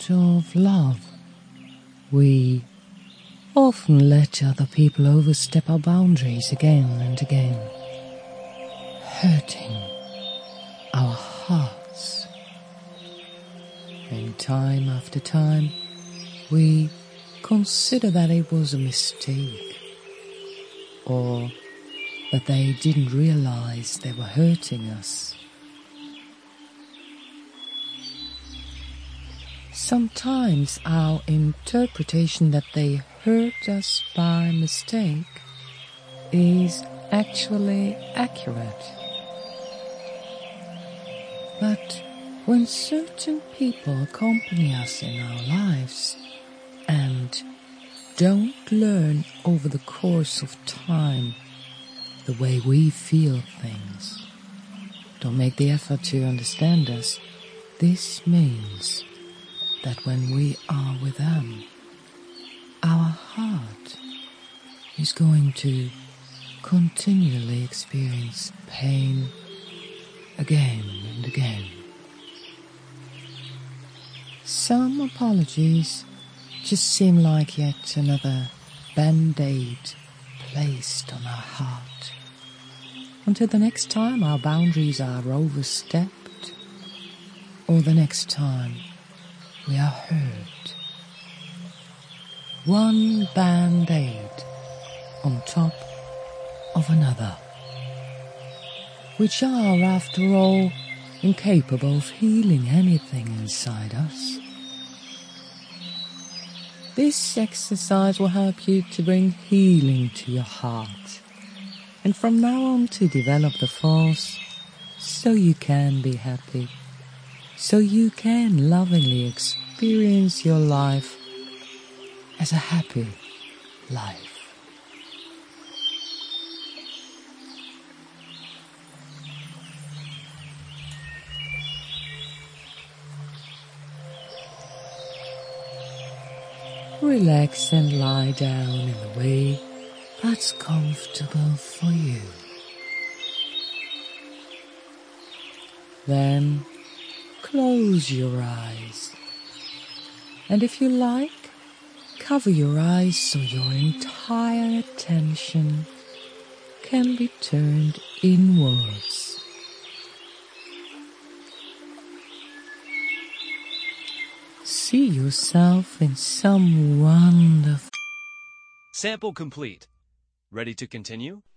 out of love, we often let other people overstep our boundaries again and again, hurting our hearts. And time after time, we consider that it was a mistake, or that they didn't realize they were hurting us. Sometimes our interpretation that they hurt us by mistake is actually accurate. But when certain people accompany us in our lives and don't learn over the course of time the way we feel things, don't make the effort to understand us, this means that when we are with them, our heart is going to continually experience pain again and again. Some apologies just seem like yet another band-aid placed on our heart, until the next time our boundaries are overstepped, or the next time we are hurt. One band-aid on top of another, which are, after all, incapable of healing anything inside us. This exercise will help you to bring healing to your heart, and from now on to develop the force so you can be happy, so you can lovingly experience your life as a happy life. Relax and lie down in a way that's comfortable for you. Then close your eyes, and if you like, cover your eyes so your entire attention can be turned inwards. See yourself in some wonderful... Sample complete. Ready to continue?